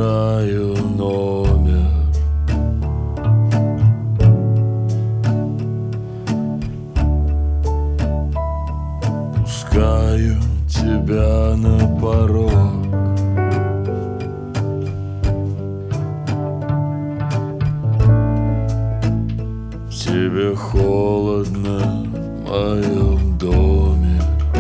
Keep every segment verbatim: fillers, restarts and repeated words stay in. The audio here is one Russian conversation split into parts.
набираю номер. Пускаю тебя на порог. Тебе холодно в моем доме.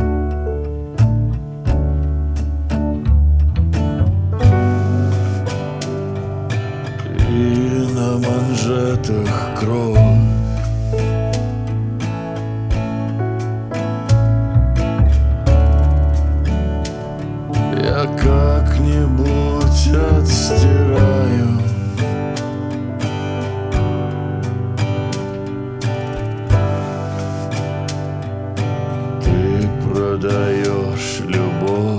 И на манжетах кровь. Я как-нибудь отстираю. Ты продаешь любовь,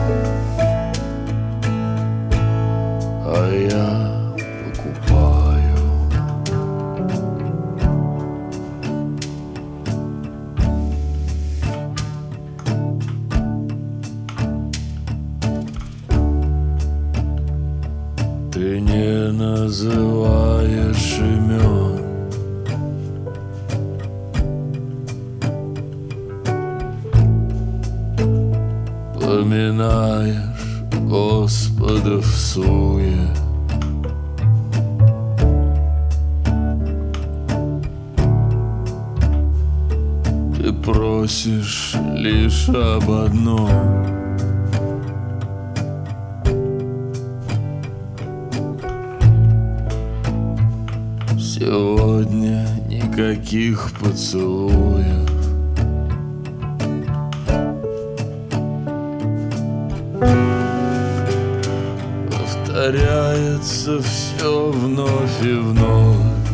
а я покупаю. Ты не называешь имен. Поминаешь Господа в суе. Ты просишь лишь об одном. Сегодня никаких поцелуев. Повторяется все вновь и вновь.